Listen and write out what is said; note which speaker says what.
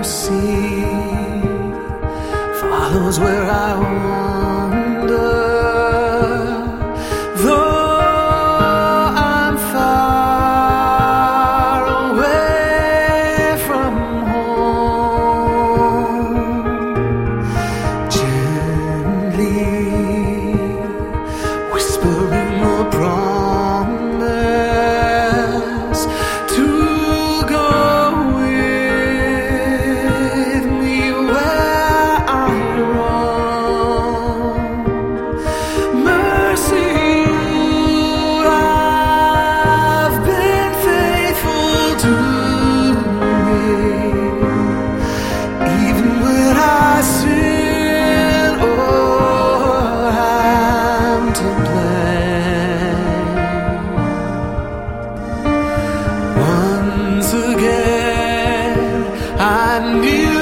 Speaker 1: mercy follows where I wander. Though I'm far away from home, gently whispering a promise to go with me where I roam. Mercy, I've been faithful to me, even when I sin or I'm to blame. Once again, I knew